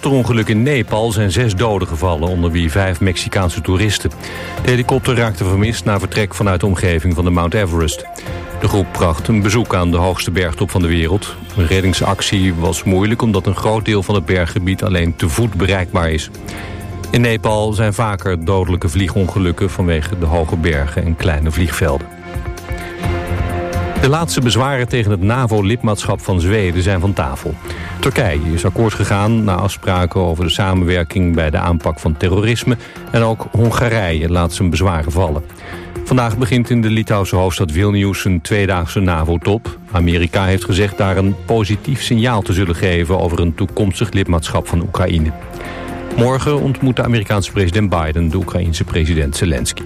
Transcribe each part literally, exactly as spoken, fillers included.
helikopterongeluk in Nepal zijn zes doden gevallen, onder wie vijf Mexicaanse toeristen. De helikopter raakte vermist na vertrek vanuit de omgeving van de Mount Everest. De groep bracht een bezoek aan de hoogste bergtop van de wereld. Een reddingsactie was moeilijk omdat een groot deel van het berggebied alleen te voet bereikbaar is. In Nepal zijn vaker dodelijke vliegongelukken vanwege de hoge bergen en kleine vliegvelden. De laatste bezwaren tegen het NAVO-lidmaatschap van Zweden zijn van tafel. Turkije is akkoord gegaan na afspraken over de samenwerking bij de aanpak van terrorisme. En ook Hongarije laat zijn bezwaren vallen. Vandaag begint in de Litouwse hoofdstad Vilnius een tweedaagse NAVO-top. Amerika heeft gezegd daar een positief signaal te zullen geven over een toekomstig lidmaatschap van Oekraïne. Morgen ontmoet de Amerikaanse president Biden de Oekraïense president Zelensky.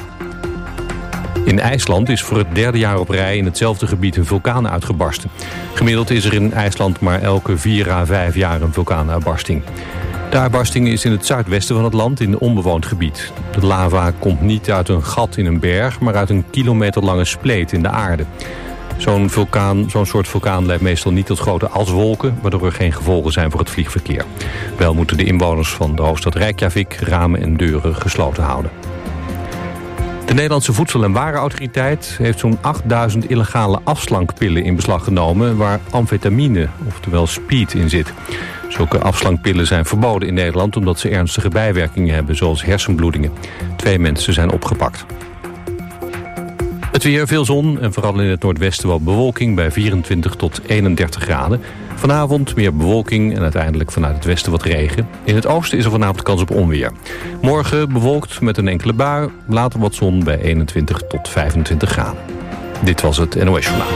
In IJsland is voor het derde jaar op rij in hetzelfde gebied een vulkaan uitgebarsten. Gemiddeld is er in IJsland maar elke vier à vijf jaar een vulkaanuitbarsting. De uitbarsting is in het zuidwesten van het land in een onbewoond gebied. De lava komt niet uit een gat in een berg, maar uit een kilometerlange spleet in de aarde. Zo'n vulkaan, zo'n soort vulkaan leidt meestal niet tot grote aswolken, waardoor er geen gevolgen zijn voor het vliegverkeer. Wel moeten de inwoners van de hoofdstad Reykjavik ramen en deuren gesloten houden. De Nederlandse Voedsel- en Warenautoriteit heeft zo'n achtduizend illegale afslankpillen in beslag genomen waar amfetamine, oftewel speed, in zit. Zulke afslankpillen zijn verboden in Nederland omdat ze ernstige bijwerkingen hebben, zoals hersenbloedingen. Twee mensen zijn opgepakt. Het weer, veel zon en vooral in het noordwesten wat bewolking bij vierentwintig tot eenendertig graden. Vanavond meer bewolking en uiteindelijk vanuit het westen wat regen. In het oosten is er vanavond kans op onweer. Morgen bewolkt met een enkele bui, later wat zon bij eenentwintig tot vijfentwintig graden. Dit was het N O S Journaal.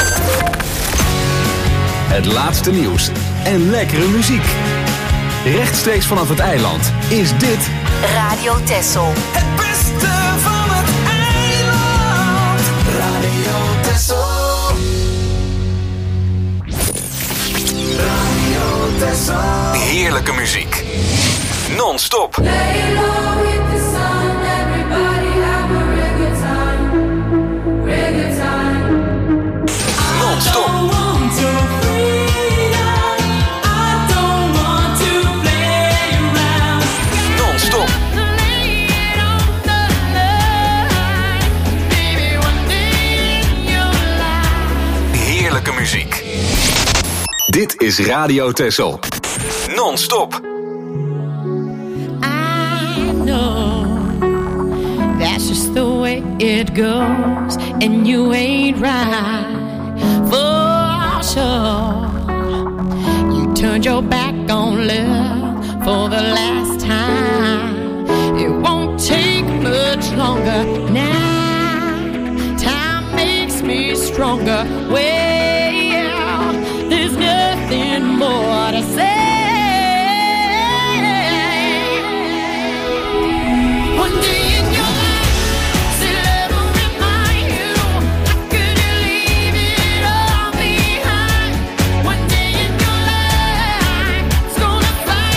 Het laatste nieuws en lekkere muziek. Rechtstreeks vanaf het eiland is dit Radio Texel. Het beste van het eiland. Radio Texel. Radio Texel. heerlijke muziek. Non-stop. Lay low with the sun, everybody have a real good time, real good time. Non-stop. I don't want to freedom, I don't want to play around. Non-stop. Lay it on the line, baby, one day in your life. Heerlijke muziek. Dit is Radio Texel. Non-stop. I know that's just the way it goes, and you ain't right for sure. You turned your back on love for the last time. It won't take much longer now. Time makes me stronger. Well, there's nothing more to say. One day in your life, still ever remind you, how could you leave it all behind? One day in your life, it's gonna find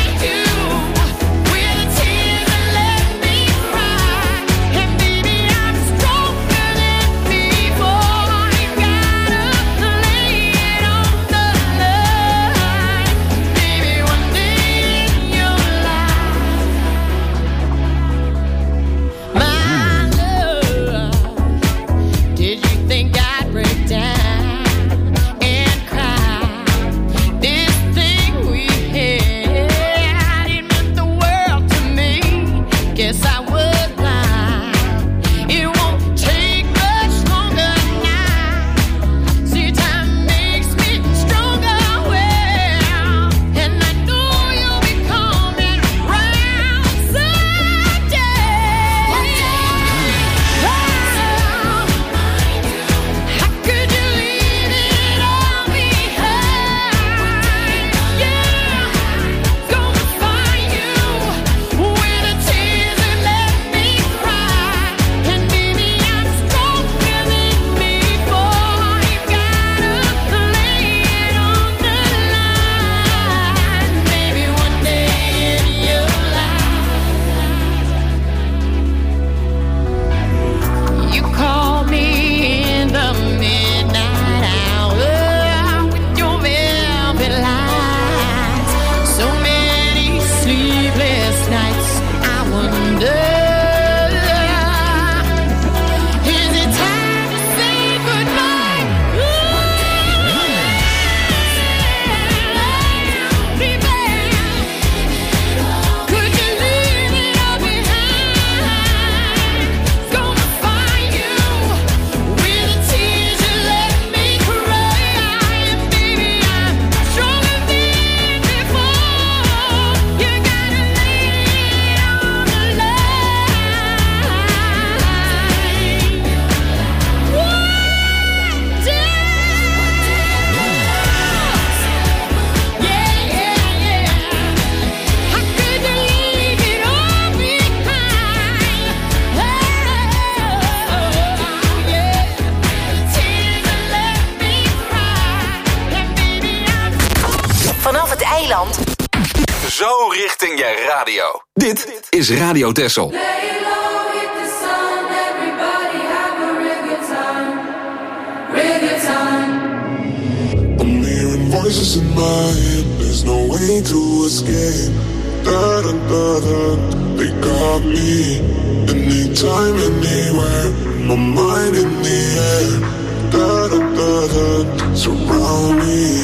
richting je radio. Dit is Radio Texel. Lay low, hit the sun, everybody have a real good time, real good time. I'm hearing voices in my head, there's no way to escape. Da da da da, they got me. Anytime, anywhere, my mind in the air. Da da da da, surround me.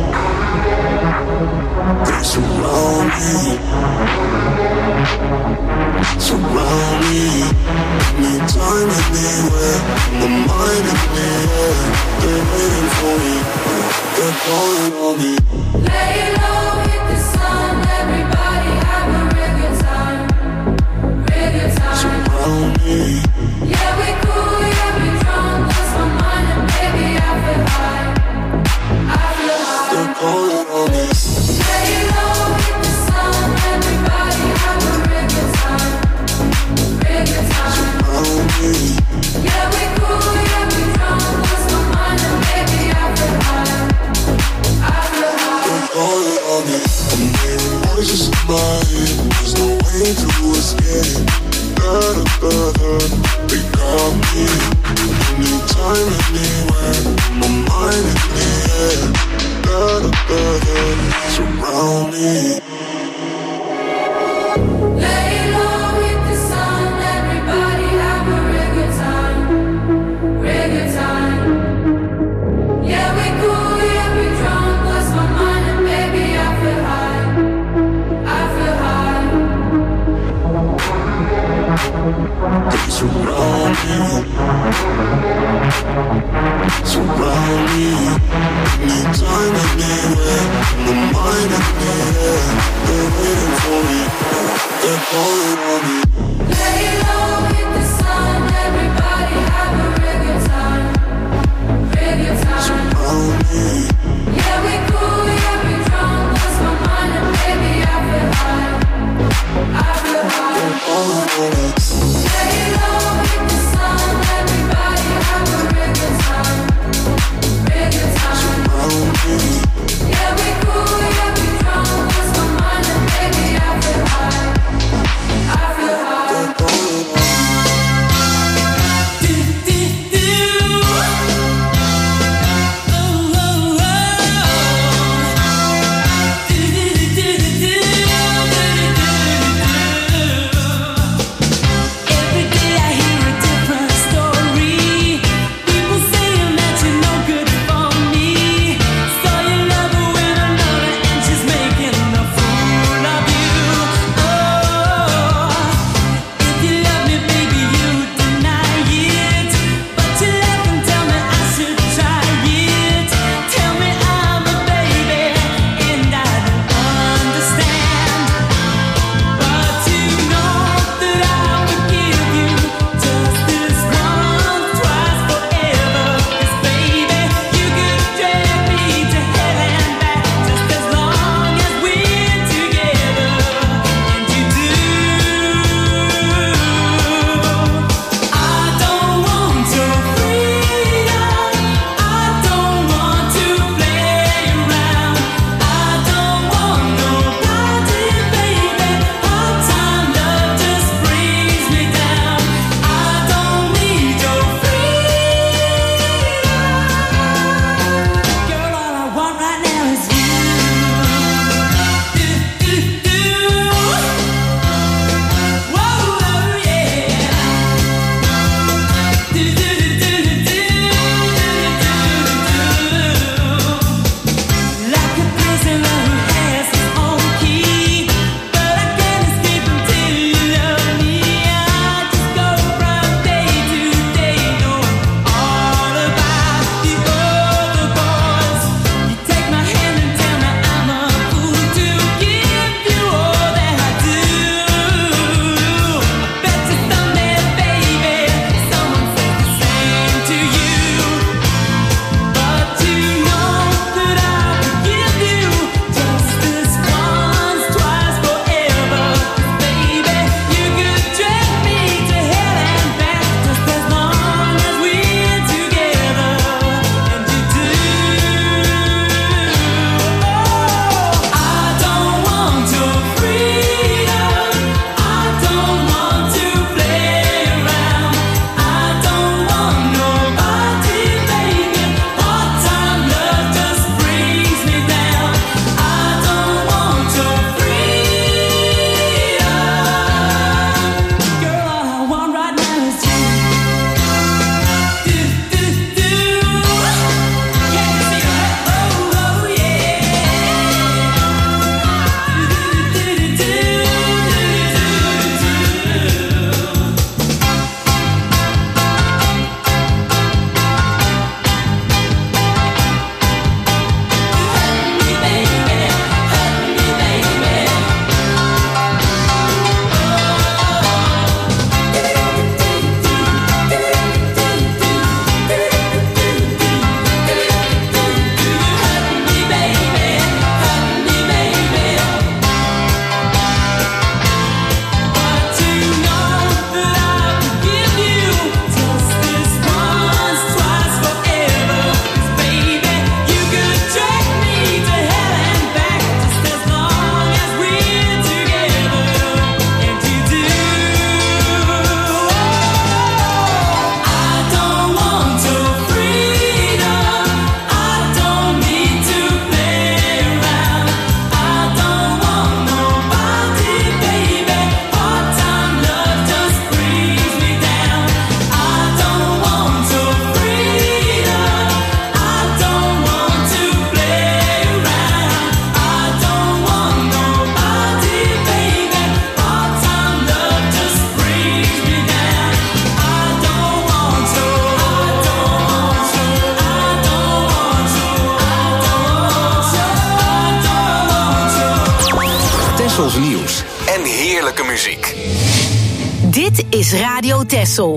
They surround me. Surround me. Anytime, anywhere, my mind in the air. They're waiting for me, they're calling on me. Lay low, hit the sun, everybody have a real good time, real good time. Surround me. Yeah, we cool, yeah, we drunk, lost my mind and baby I feel high, I feel high. They're calling on me. Lay low, hit the sun, everybody have a real good time, real good time. Surround me. Yeah, we cool, yeah, we drunk, lost my mind and baby I feel high, I feel high. They're calling on me. I'm hearing voices in my head, there's no way to escape. Da da da da, they got me. Anytime, anywhere, my mind in the air. Da da da da, surround me. Lay low, hit the sun, everybody have a real good time, real good time. Yeah, we cool, yeah, we drunk, lost my mind and baby I feel high, I feel high. They surround me. Surround me. Anytime, anywhere, my mind in the air. They're waiting for me, they're calling on me. Lay low, hit the sun, everybody have a real good time, real good time. Surround me. Yeah, we cool, yeah, we drunk, lost my mind and baby I feel high, I feel high. They're calling on me. Lay low, hit the sun, everybody have a real good time, real good time. Surround me. Yeah, we cool, yeah, we drunk, lost my mind and baby I feel high, I feel high. nieuws en heerlijke muziek. Dit is Radio Texel.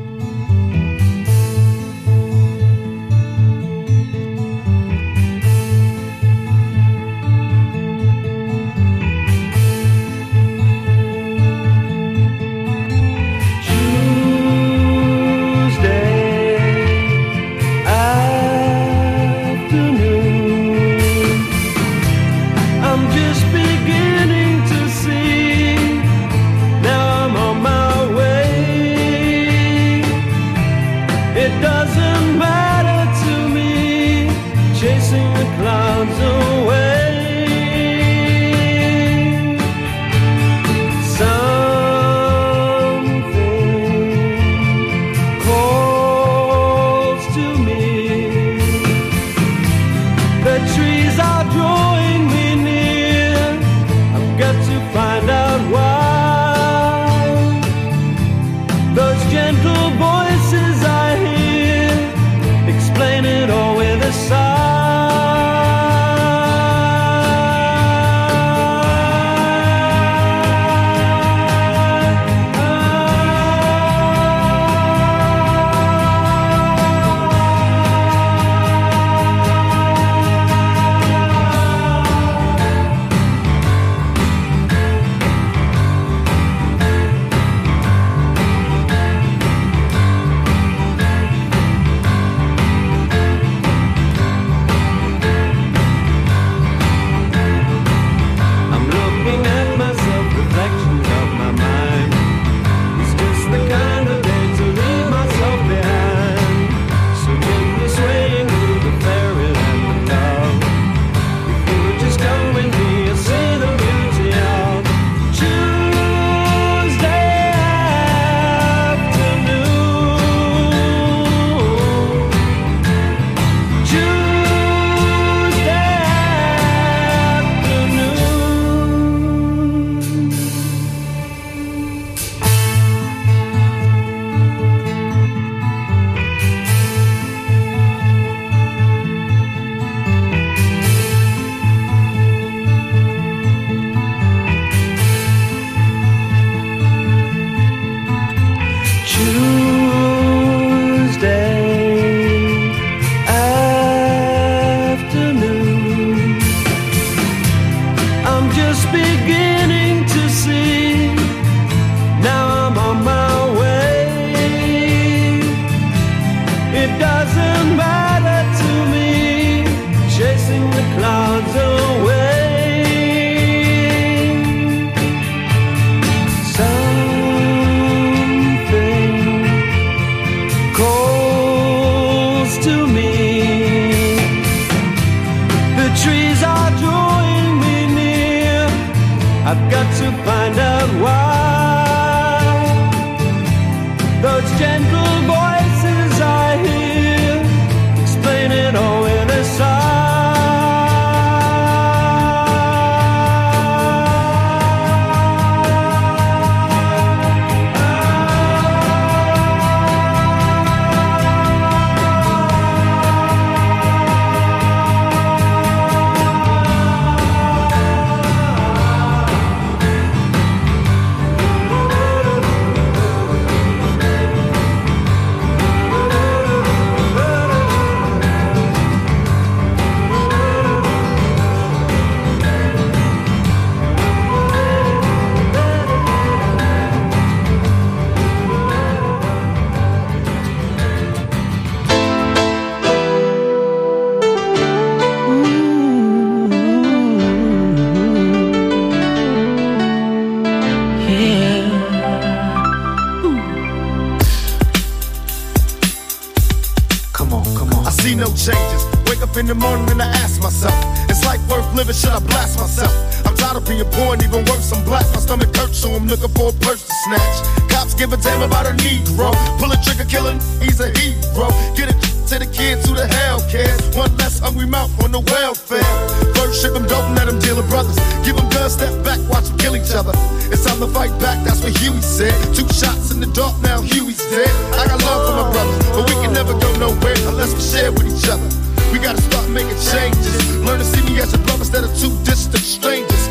In the morning and I ask myself, is life worth living? Should I blast myself? I'm tired of being poor and even worse, I'm black. My stomach hurts, so I'm looking for a purse to snatch. Cops give a damn about a Negro. Pull a trigger, killing, he's a hero. Get it to the kids who the hell cares. One less hungry mouth on the welfare. First ship them, don't let them deal with brothers. Give them guns, step back, watch them kill each other. It's time to fight back, that's what Huey said. Two shots in the dark, now Huey's dead. I got love for my brothers, but we can never go nowhere unless we share with each other. We gotta start making changes. Learn to see me as a brother instead of two distant strangers. And now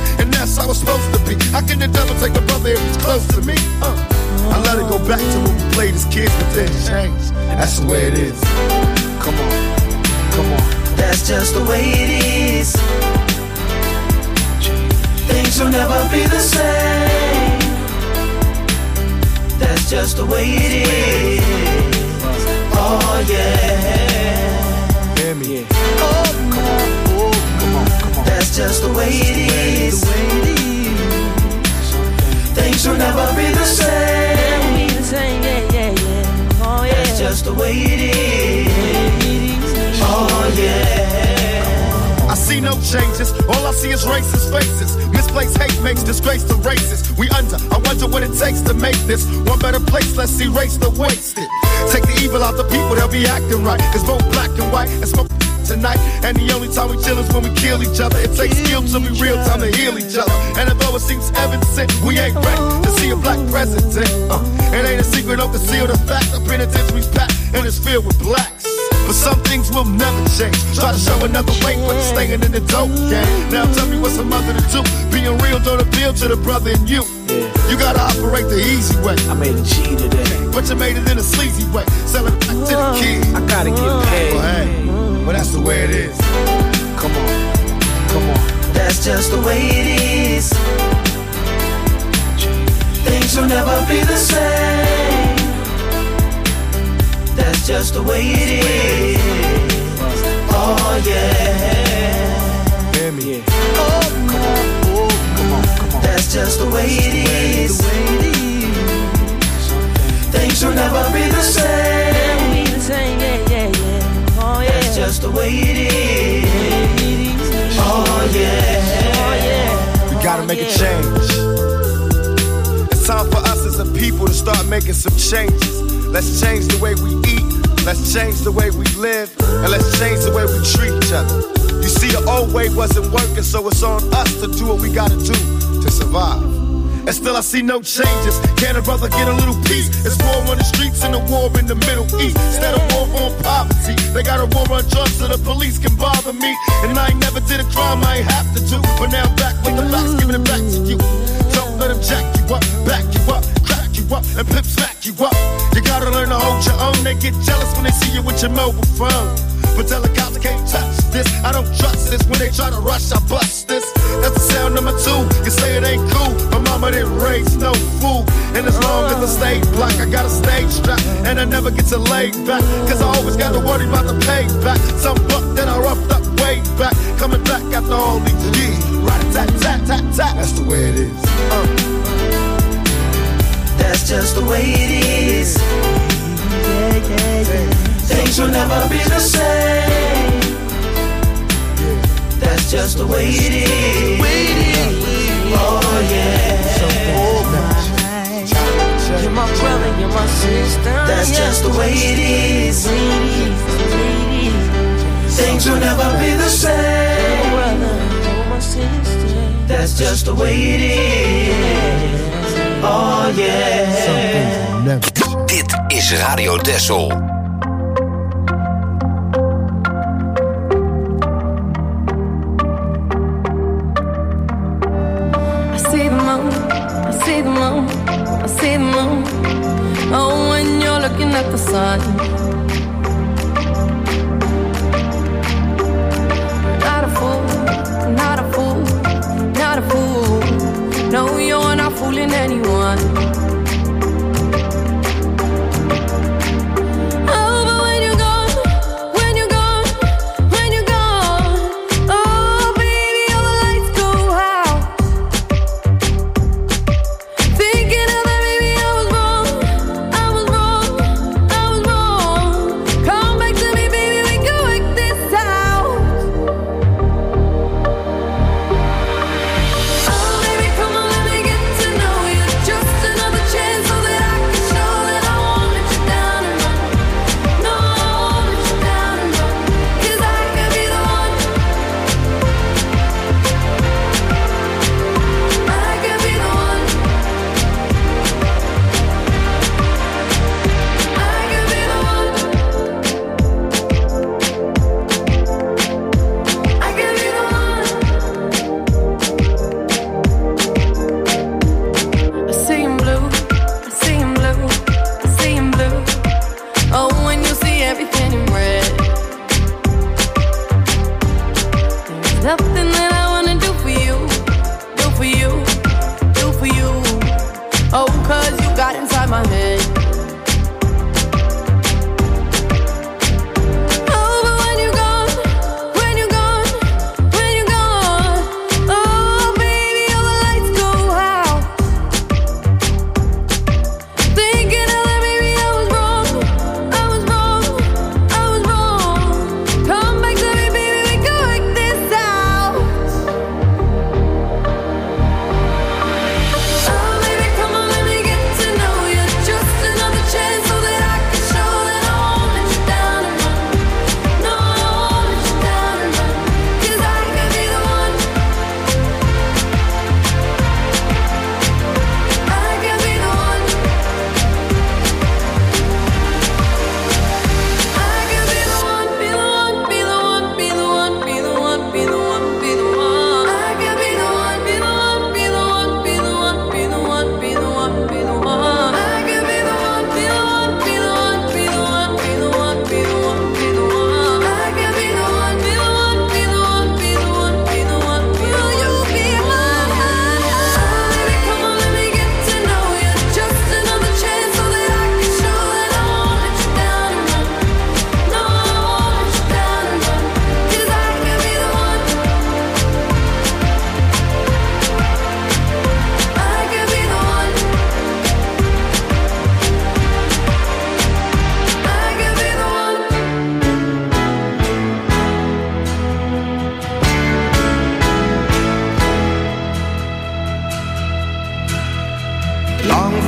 ass I was supposed to be. How can the devil take a brother if he's close to me? Uh. I let it go back to when we played as kids, but then it changed. That's the way it is. Come on, come on. That's just the way it is. Things will never be the same. That's just the way it is. Oh yeah. Hear me. Oh, come on, oh, come on, come on. That's just the way it is. Things will never be the same. Yeah, yeah, yeah. Oh, yeah. That's just the way it is. Oh yeah. I see no changes, all I see is racist faces. Misplaced hate makes disgrace to races. We under, I wonder what it takes to make this one better place. Let's erase the wasted. Take the evil out the people, they'll be acting right. It's both black and white, and smoke tonight. And the only time we chill is when we kill each other. It takes skill to be real time to heal each other. And although it seems evident, we ain't ready to see a black president. Uh, it ain't a secret, don't conceal the fact. The penitentiary's packed and it's filled with blacks. But some things will never change. Try to show another way, but you're staying in the dope game. Now tell me what's a mother to do. Being real don't appeal to the brother in you. Yeah. You gotta operate the easy way. I made a G today, but you made it in a sleazy way. Sell it back to the kids. I gotta get paid. Well, hey, well that's the way it is. Come on, come on. That's just the way it is. Things will never be the same. That's just the way it is. Oh yeah. Hear me. Oh, come on, oh, come on, come on. That's just the way it is. Things will never be the same. Yeah, yeah, yeah. Oh yeah. That's just the way it is. Oh yeah. Oh yeah. We gotta make a change. It's time for us as a people to start making some changes. Let's change the way we eat, let's change the way we live, and let's change the way we treat each other. You see, the old way wasn't working, so it's on us to do what we gotta do to survive. And still I see no changes. Can a brother get a little peace? It's war on the streets and a war in the Middle East. Instead of war on poverty, they got a war on drugs so the police can bother me. And I ain't never did a crime I ain't have to do, but now I'm back with the facts, giving it back to you. Don't let them jack you up, back you up, crack you up, and pimp smack you up. You gotta learn to hold your own. They get jealous when they see you with your mobile phone. But tell the cops I can't touch this. I don't trust this. When they try to rush, I bust this. That's the sound number two. You say it ain't cool. My mama didn't raise no fool. And as long as I stay black, I got a stage strap. And I never get to lay back. Cause I always gotta worry about the payback. Some buck that I roughed up way back. Coming back after all these years. Rat-a-tat-tat-tat-tat. That's the way it is. Uh. That's just the way it is. Yeah, yeah, yeah. Things will never be the same. That's just the way it is. Oh yeah. You're my brother, you're my sister. That's just the way it is. Things will never be the same. That's just the way it is. Oh yeah. Dit is Radio Texel. See the moon, I see the moon. Oh, when you're looking at the sun. Not a fool, not a fool, not a fool. No, you're not fooling anyone. Oh, but when you're gone, when you're gone, when you're gone, oh, baby, all the lights go out. Thinking of that, baby, I was wrong, I was wrong, I was wrong. Come back to me, baby, we can work this out. Oh, baby, come on, let me get to know you. Just another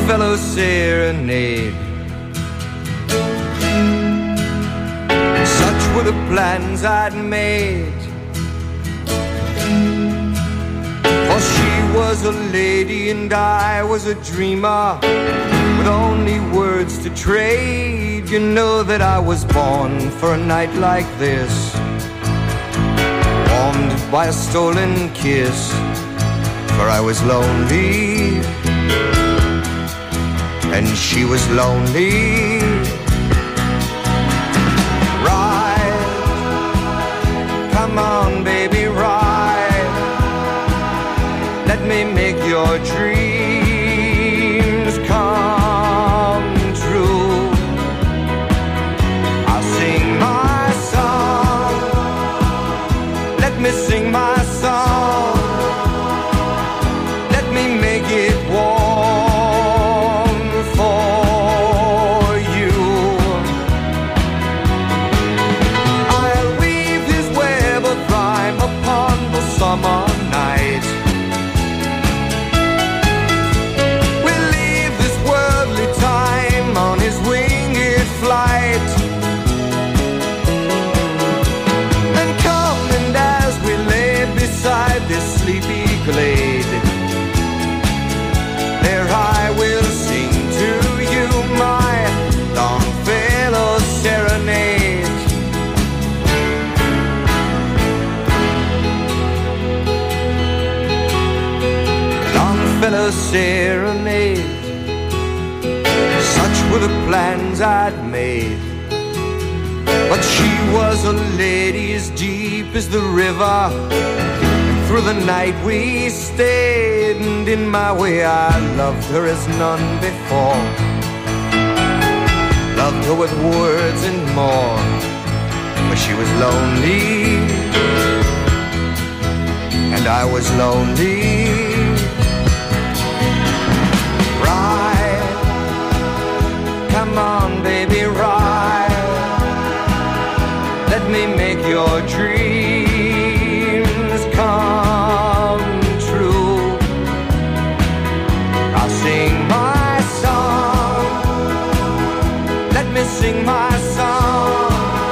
Longfellow serenade. Such were the plans I'd made. For she was a lady and I was a dreamer, with only words to trade. You know that I was born for a night like this, warmed by a stolen kiss. For I was lonely, and she was lonely. Ride, come on baby, ride. Let me make your dreams come true. I'll sing my song, let me sing my song. Let me make it warm for you. I'll weave his web of rhyme upon the summer night. We'll leave this worldly time on his winged flight. And come, and as we lay beside this sleepy glade, there I will sing to you my Longfellow serenade. Longfellow serenade. Such were the plans I'd made. But she was a lady as deep as the river. Through the night we stayed, and in my way I loved her as none before. Loved her with words and more, but she was lonely, and I was lonely. Ride, come on baby, ride. Let me make your dreams come true. I'll sing my song, let me sing my song.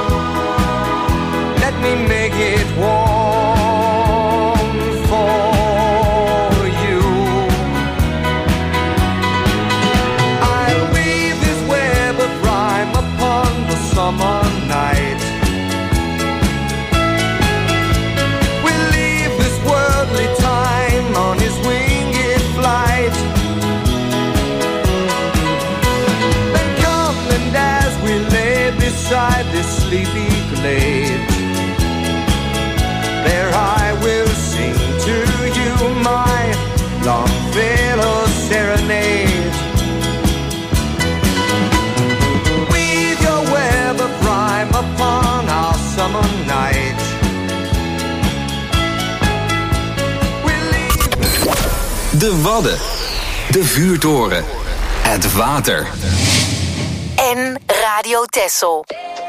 Let me make it warm for you. I'll weave this web of rhyme upon the summer night. On his winged flight. Then come, and as we lay beside this sleepy glade, there I will sing to you my Longfellow serenade. Weave your web of rhyme upon our summer night. De Wadden. De Vuurtoren. Het water. En Radio Texel.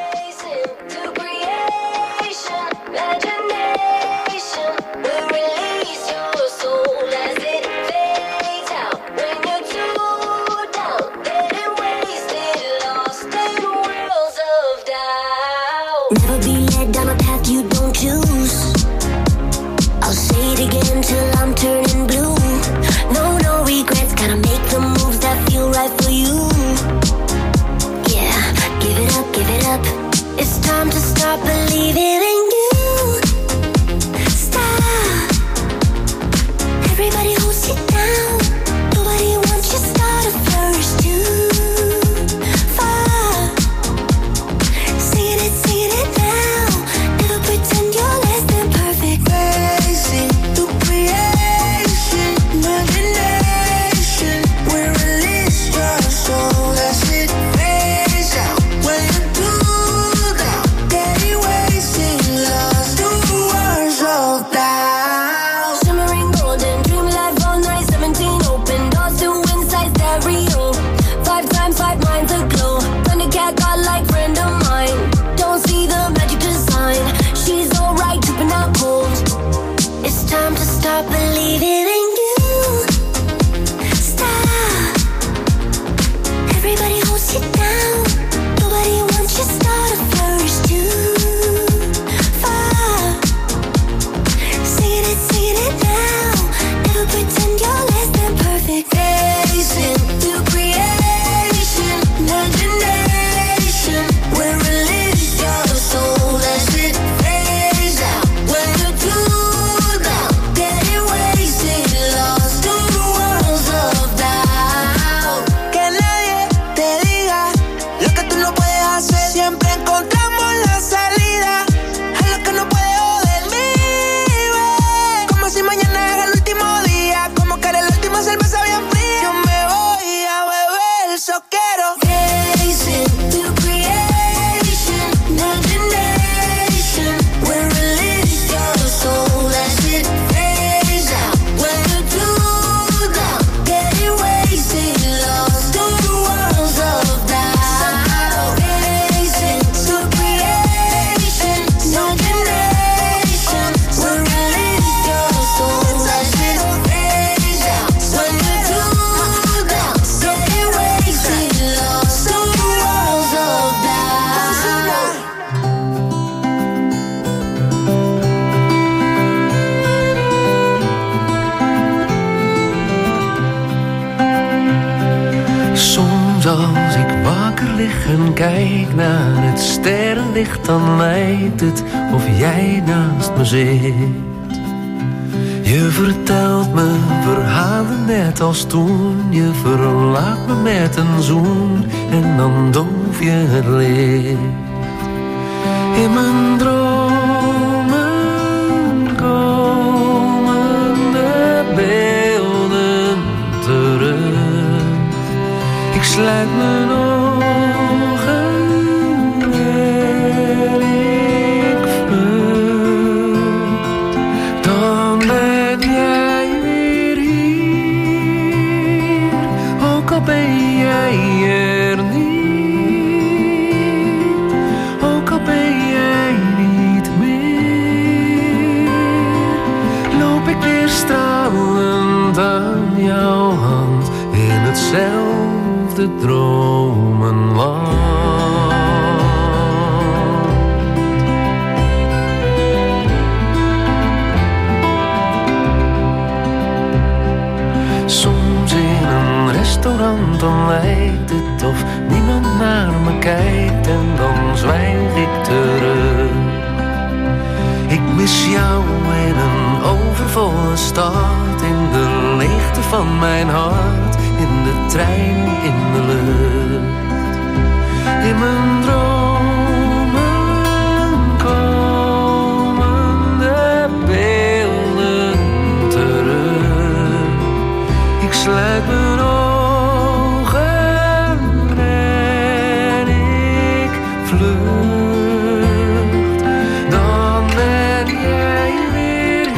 Never be led down a path you don't choose. I'll say it again till I'm turning blue. No, no regrets, gotta make the moves that feel right for you. Yeah, give it up, give it up. liggen, kijk naar het sterrenlicht, dan lijkt het of jij naast me zit. Je vertelt me verhalen net als toen, je verlaat me met een zoen en dan doof je het licht. In mijn dromen komen de beelden terug. Ik sluit mijn ogen en ik vlucht. Dan ben jij weer hier, ook al ben jij er niet, ook al ben jij niet meer. Loop ik weer stralend aan jouw hand in hetzelfde dromenland. Soms in een restaurant dan lijkt het of niemand naar me kijkt en dan zwijg ik terug. Ik mis jou in een overvolle stad, in de leegte van mijn hart, in de trein, in de lucht. In mijn dromen komen de beelden terug. Ik sluit mijn ogen en ik vlucht. Dan ben jij weer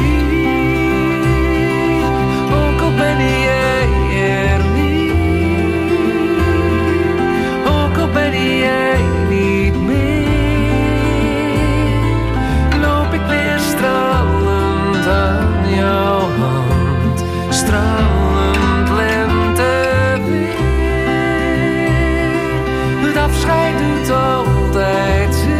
hier, ook al ben jij er niet, ook al ben jij niet meer. Loop ik weer stralend aan jouw hand, stralend lenteweer. Het afscheid doet altijd zeer.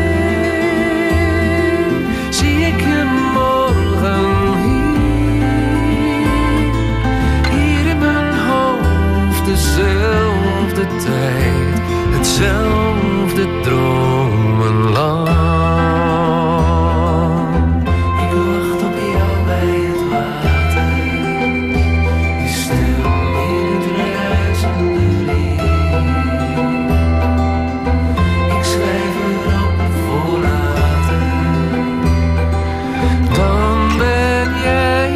Zie ik je morgen hier, hier in mijn hoofd, dezelfde tijd, hetzelfde dromenland. Ik wacht op jou bij het water, je stil in het ruisende riet. Ik schrijf erop voor later, dan ben jij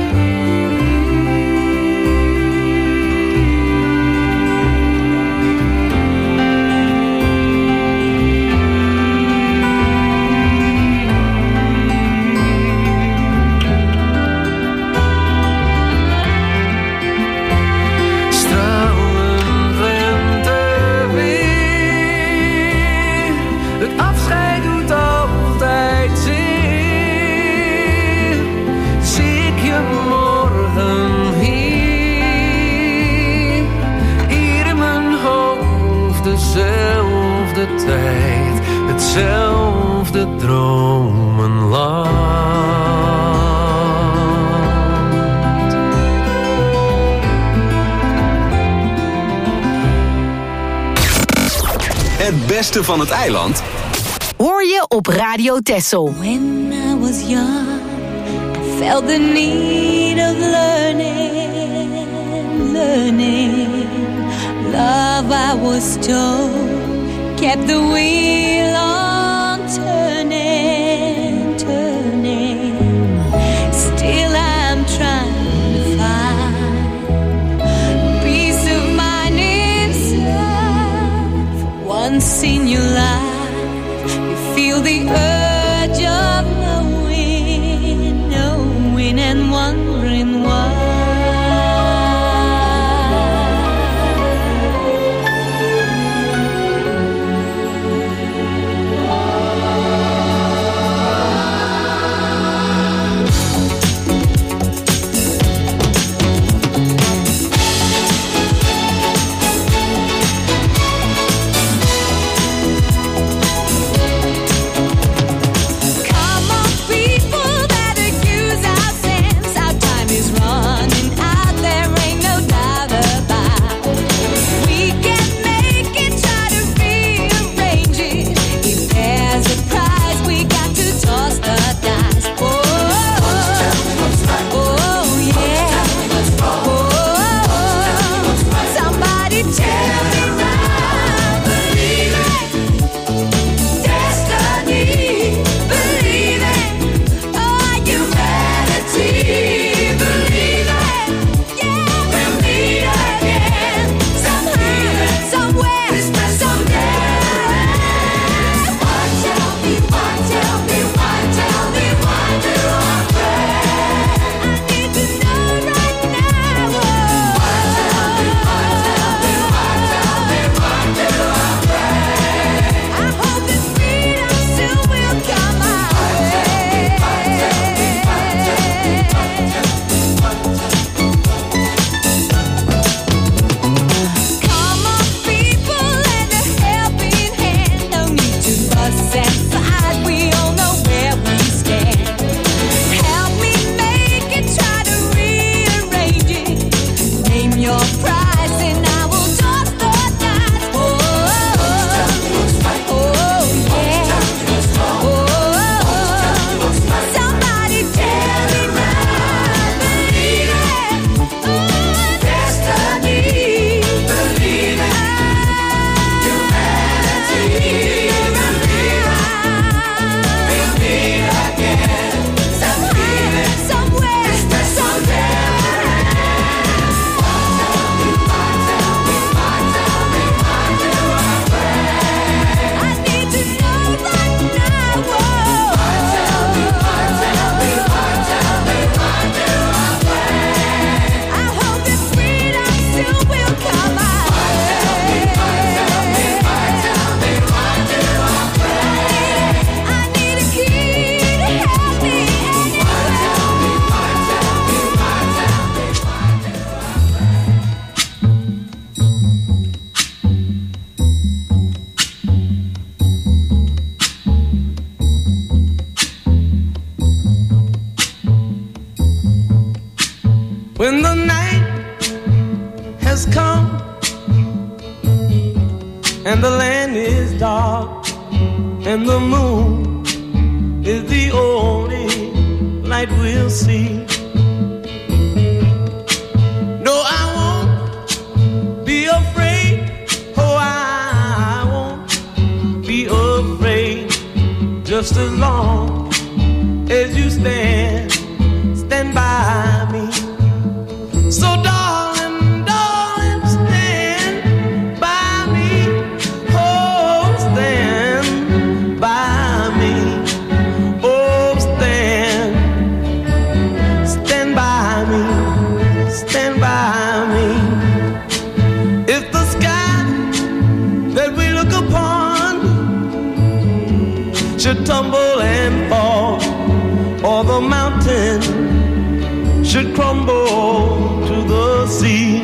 stralend lenteweer. Het afscheid doet altijd zeer. Zie ik je morgen hier, hier in mijn hoofd, dezelfde tijd, hetzelfde dromenland. Het beste van het eiland Hoor je op Radio Texel. When I was young, I felt the need of learning, learning. Love, I was told, kept the wheel on turning, turning. Still I'm trying to find peace of mind inside. For once in your life, you feel the urge of knowing, knowing and wondering why. and the land is dark, and the moon is the only light we'll see. No, I won't be afraid. Oh, I won't be afraid. Just as long as you stand, stand by me. So darling, darling, stand by me. Oh, stand by me. Oh, stand, stand by me, stand by me. If the sky that we look upon should tumble and fall, or the mountain should crumble to the sea,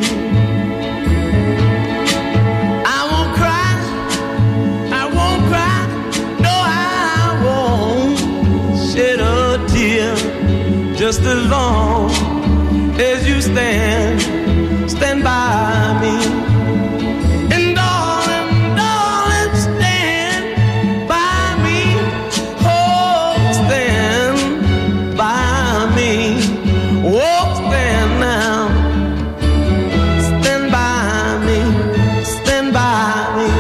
I won't cry, I won't cry, no, I won't shed a tear. Just as long as you stand, stand by me. And darling, darling, stand by me. Oh, stand by me. Oh, stand now. Stand by me. Stand by me.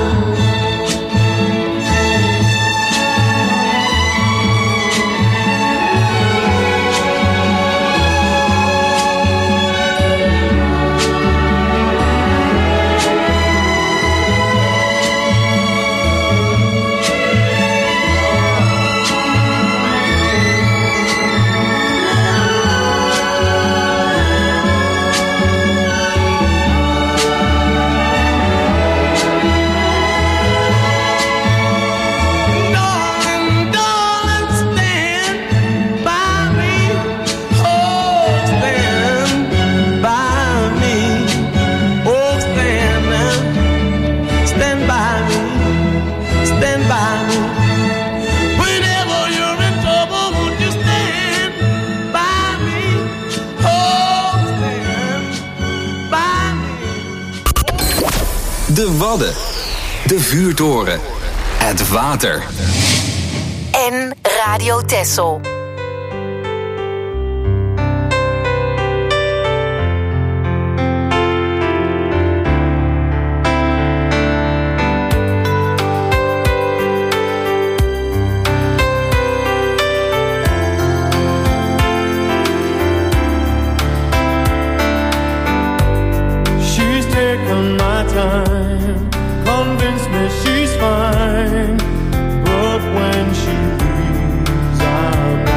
Darling, darling, stand by me. Oh, stand by me. Oh, stand now. Stand by me. Stand by me. Whenever you're in trouble, won't you stand by me? Oh, stand by me. De Wadden. De Vuurtoren. Het water. En Radio Texel. She's taken my time, convinced me she's fine, but when she leaves, I'm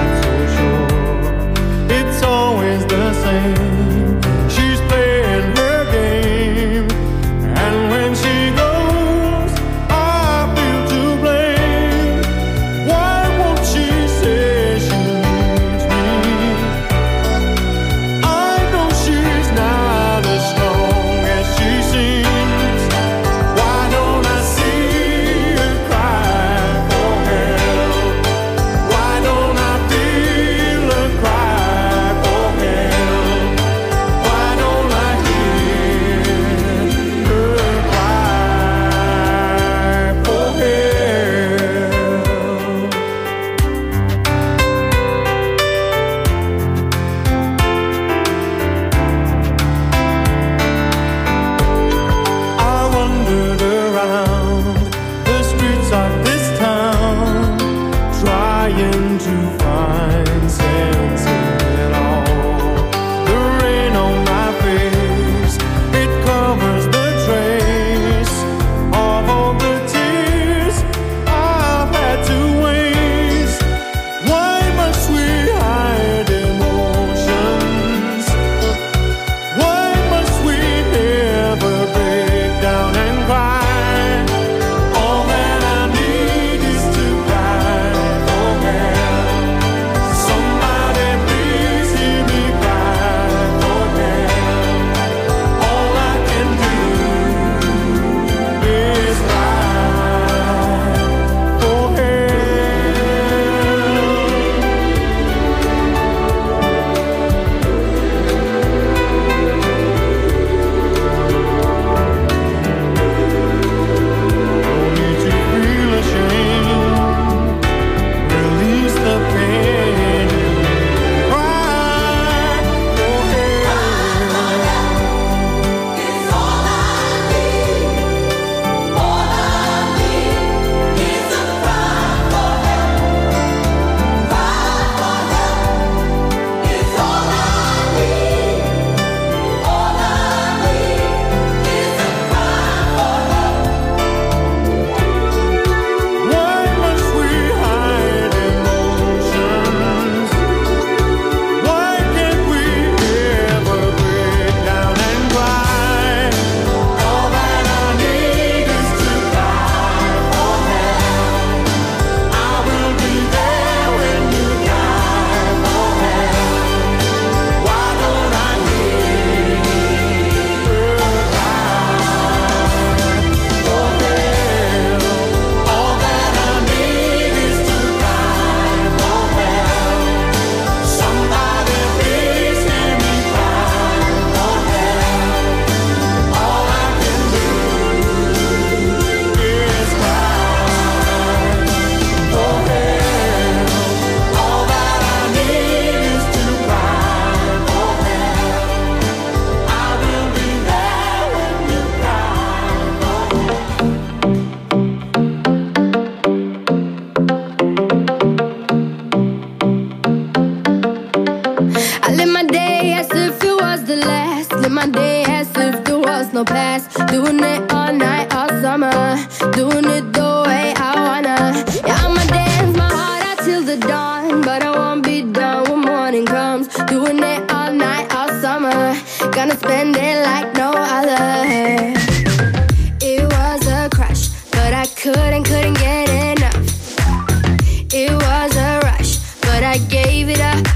doing it all night, all summer, doing it the way I wanna. Yeah, I'ma dance my heart out till the dawn, but I won't be done when morning comes. Doing it all night, all summer, gonna spend it like no other. It was a crush, but I couldn't, couldn't get enough. It was a rush, but I gave it up.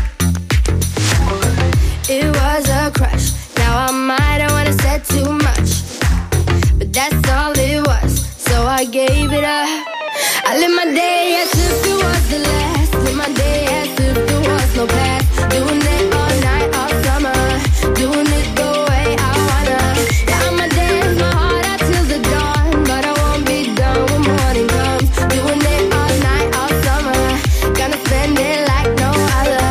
It was a crush, now I might have wanna said too much, but that's all it was, so I gave it up. I live my day as if it was the last, live my day as if there was no past. Doing it all night, all summer, doing it the way I wanna. Yeah, I'ma dance my heart out till the dawn, but I won't be done when morning comes. Doing it all night, all summer, gonna spend it like no other.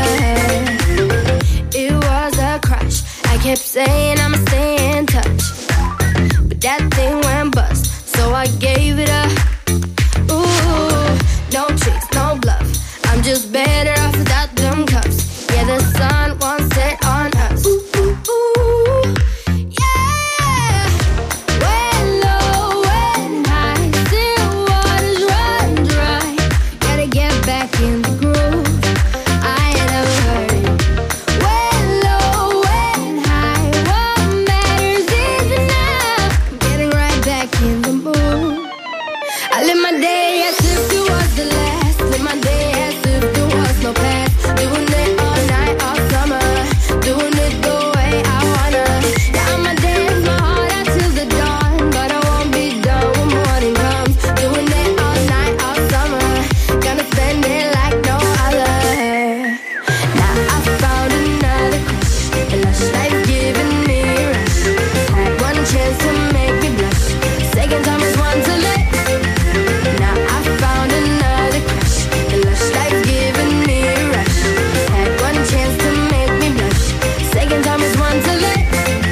It was a crush, I kept saying I'ma stay in touch, but that thing went bust, so I gave it up. Ooh, no tricks, no bluff, I'm just better off without them cups. Yeah, the sun won't set on us. Ooh, ooh, ooh, yeah. When low, when high, still waters run dry. Gotta get back in the groove, I ain't never heard it. When low, when high, what matters is enough. Getting right back in the mood. I live my day as if it was the last, live my day as if there was no past. Doing it all night, all summer, doing it the way I wanna. Yeah, I'ma dance my heart out till the dawn, but I won't be done when morning comes. Doing it all night, all summer, gonna spend it like no other. Now I found another crush, a lush life giving me a rush. Had one chance to make me blush, second time is one to let. Now I found another crush, a lush life giving me a rush. Had one chance to make me blush, second time is one to let.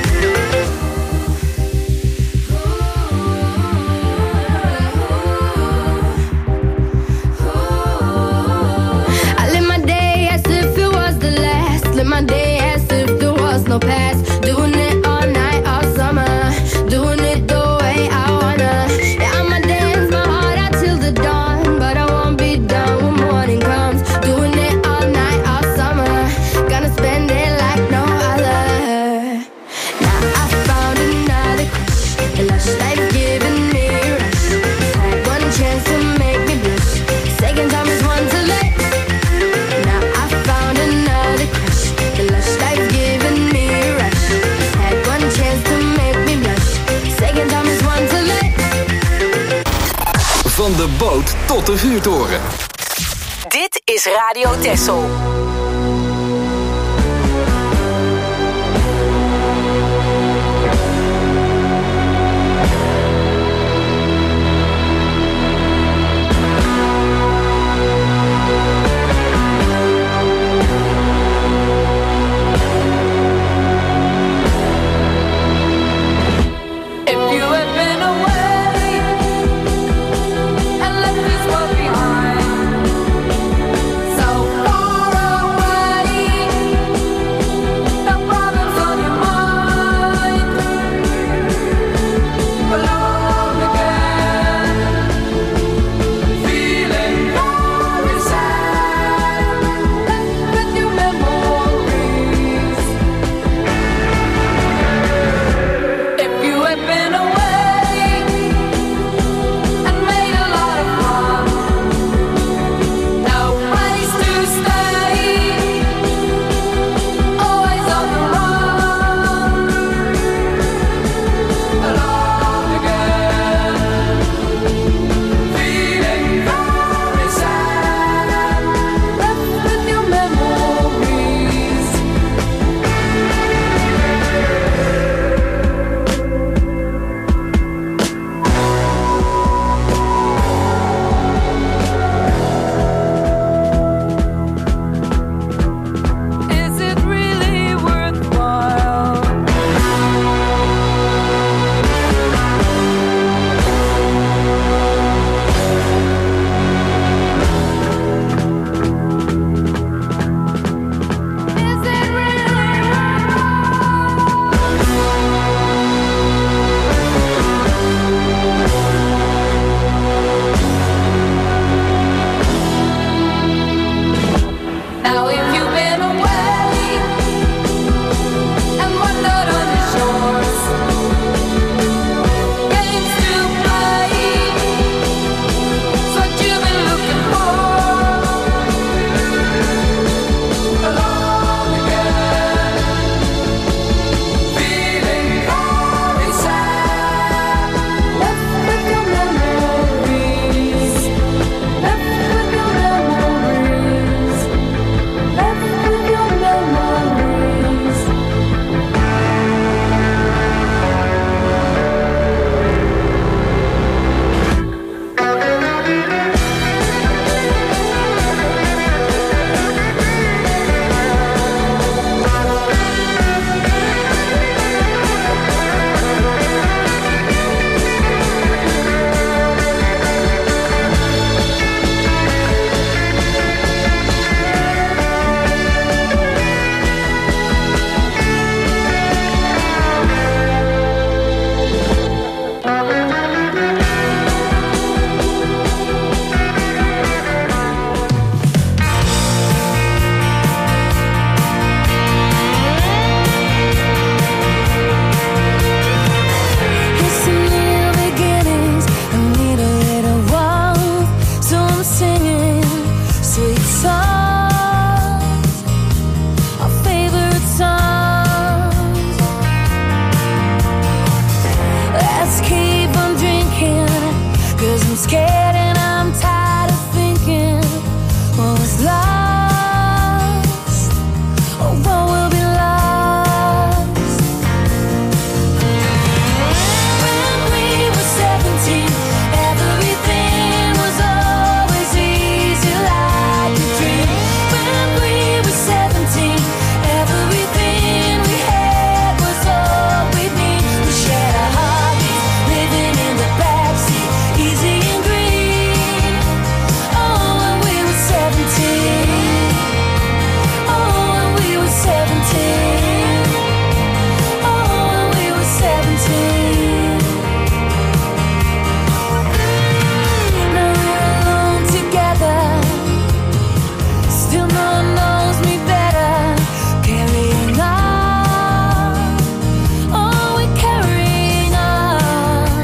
I live my day as if it was the last, live my day as if there was no past. Doing it all night, all summer, doing it the way I wanna. Yeah, I'ma dance my heart out till the dawn, but I won't be done when morning comes. Doing it all night, all summer, gonna spend it like no other. Now I found another crush, a lush life giving me a rush. Had one chance to make me blush, second time is one to let. Now I found another crush, a lush life giving me a rush. Had one chance to make me blush, second time is one to let. Van de boot tot de vuurtoren. Dit is Radio Texel. If you had been away and left this world behind, so far Let's keep on drinking, 'cause I'm scared and I'm tired of thinking what was lost, or what will be lost. When we were seventeen, everything was always easy like a dream. When we were seventeen, everything we had was all we need. We shared our heartbeats, living in the backseat, easy and green. Oh, when we were seventeen. Oh, when we were seventeen. Oh, when we were seventeen. Now we're alone together. Still no one knows me better. Carrying on. Oh, we're carrying on.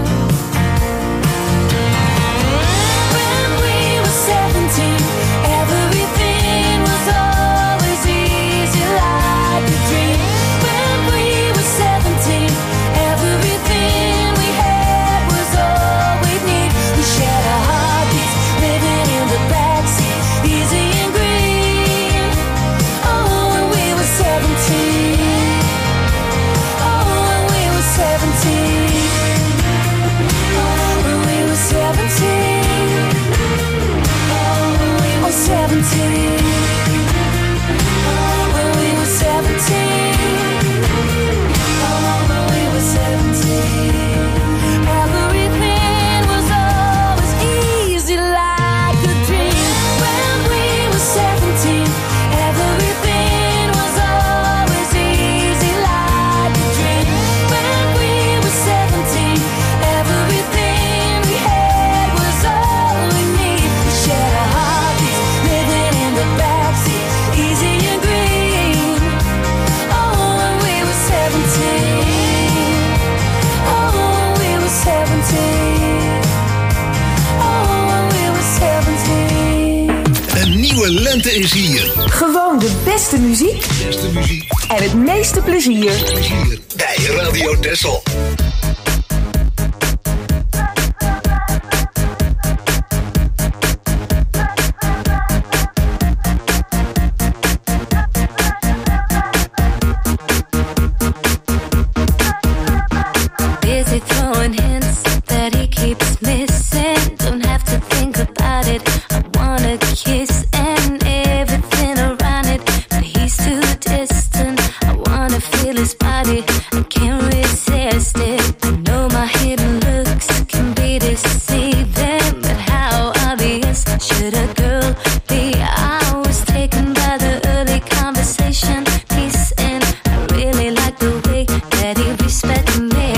When we were seventeen, everything was always easy like a dream. When we were seventeen, everything we had was all we need. We shared our heartbeats, living in the backseat, easy and green. Oh, when we were seventeen. Oh, when we were seventeen. Oh, when we were seventeen. Oh, when we were seventeen. Oh, when we were seventeen. Oh, when we were seventeen. Everything was always easy like a dream. When we were seventeen, everything was always easy like a dream. When we were seventeen, everything we had was all we need. We shared our heartbeats, living in the backseat, easy and green. Oh, when we were seventeen. Oh, when we were seventeen. Oh, when we were seventeen. Een nieuwe lente is hier. Gewoon de beste muziek Beste muziek. en het meeste plezier. Plezier bij Radio Texel. Busy throwing hints that he keeps missing. Don't have to think about it. I wanna kiss and everything around it, but he's too distant. I wanna feel his body. I can't resist it. I know my hidden looks can be deceiving, but how obvious should a girl be? I was taken by the early conversation piece, and I really like the way that he respects me.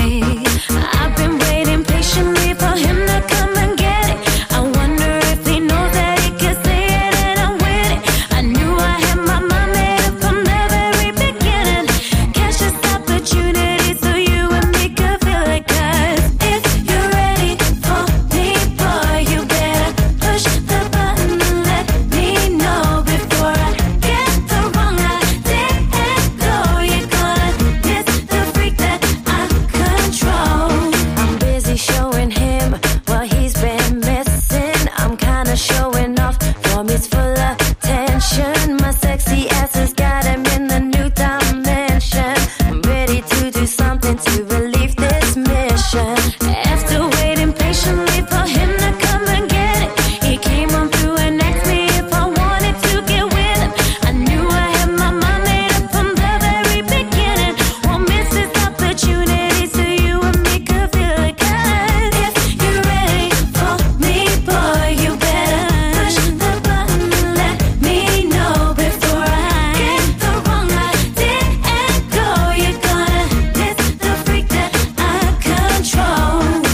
I've been waiting patiently for him to come and get it. I wonder if he knows that he can say it and I'm with it. I knew I had my mind made up from the very beginning. Catch this opportunity so you and me could feel it. 'Cause if you're ready for me, boy, you better push the button and let me know before I get the wrong idea and go. You're gonna miss the freak that I control. I'm busy showing him what he's been missing. I'm kinda showing off from his full attention. My sexy ass has got him in the new dimension. I'm ready to do something to relieve this mission. After waiting patiently for him to come and get it, he came on through and asked me if I wanted to get with him. I knew I had my mind made up from the very beginning. Won't miss this opportunity so you and me could feel it. 'Cause if you're ready for me, boy, you better push the button and let me know before I get the wrong idea and go. You're gonna miss the freak that I control.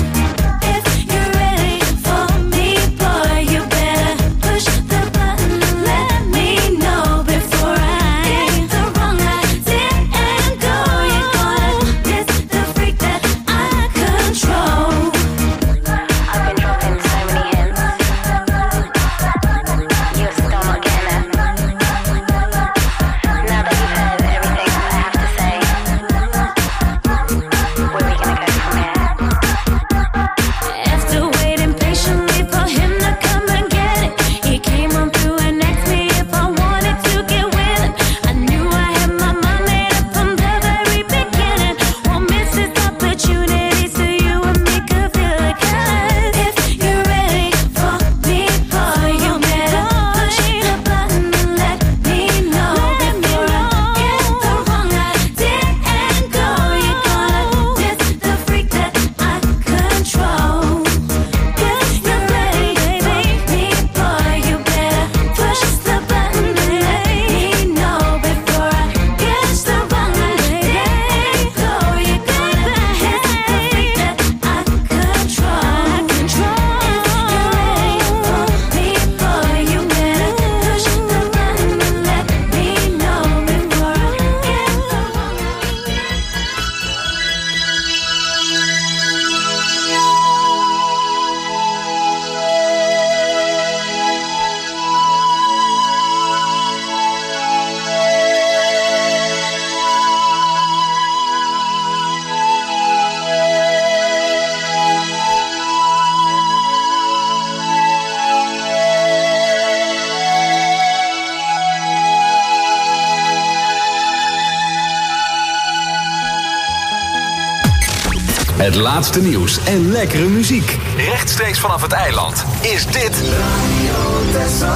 Het laatste nieuws en lekkere muziek. Rechtstreeks vanaf het eiland is dit Radio Texel.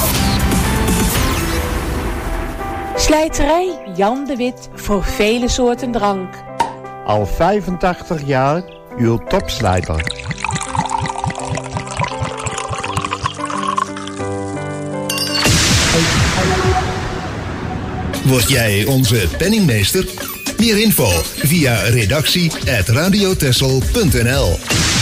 Slijterij Jan de Wit voor vele soorten drank. Al vijfentachtig jaar uw topslijter. Word jij onze penningmeester? Meer info via redactie at radiotessel punt n l.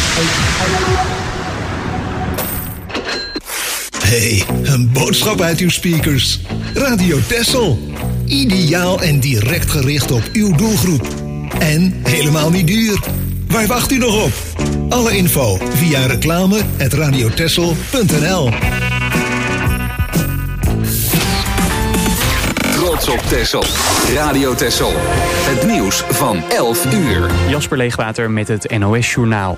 Hey, een boodschap uit uw speakers. Radio Texel. Ideaal en direct gericht op uw doelgroep. En helemaal niet duur. Waar wacht u nog op? Alle info via reclame at radiotessel punt n l. Trots op Texel. Radio Texel. Het nieuws van elf uur. Jasper Leegwater met het N O S Journaal.